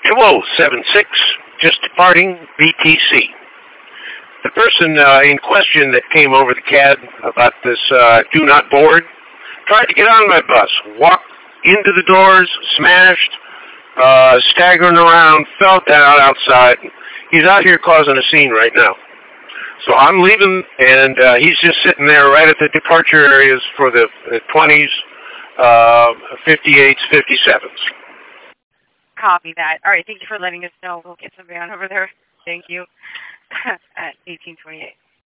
Hello, 76, just departing BTC. The person in question that came over the CAD about this do not board tried to get on my bus, walked into the doors, smashed, staggering around, fell down outside. He's out here causing a scene right now. So I'm leaving, and he's just sitting there right at the departure areas for the 20s, 58s, 57s. Copy that. All right, thank you for letting us know. We'll get somebody on over there. Thank you. At 1828.